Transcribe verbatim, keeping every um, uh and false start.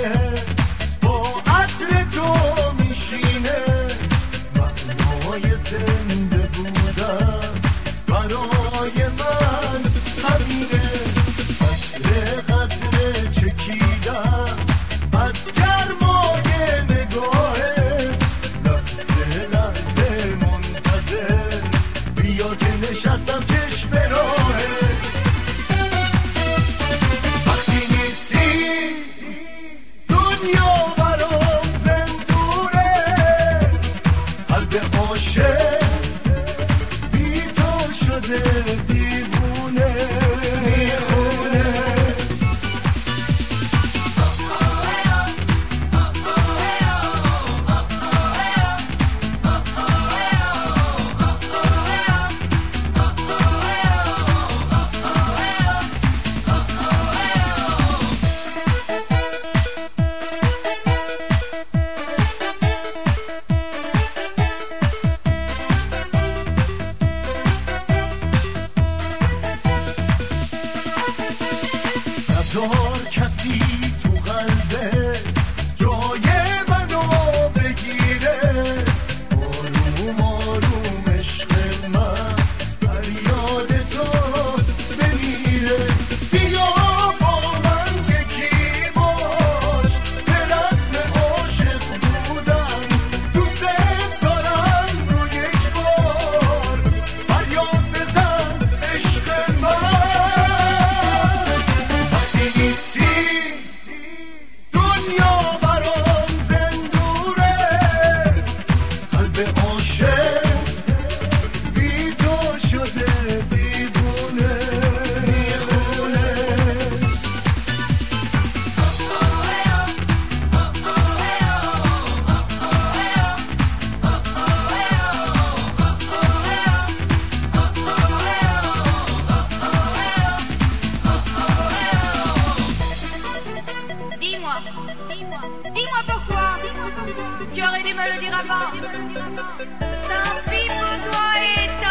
با عطر تو میشینه معنای زنده بودن برای من همینه قطره قطره چکیدم از گرمای نگاهت لحظه لحظه منتظر بیا که نشستم چشم راهت وقتی نیستی دنیا برام زندونه قلب عاشق بی تو شده دیوونه میخونه ندار کسی تو قلبت جای منو بگیره آروم آروم عشق من فریاد تو بمیره بیا با من یکی باش به رسم عاشق بودن دوست دارم رو یک بار فریاد بزن عشق من دنیا برام زندونه قلب عاشق بی تو شده دیوونه میخونه Dis-moi, dis-moi, dis-moi pourquoi tu aurais dû me le dire avant. Tant pis pour toi et ta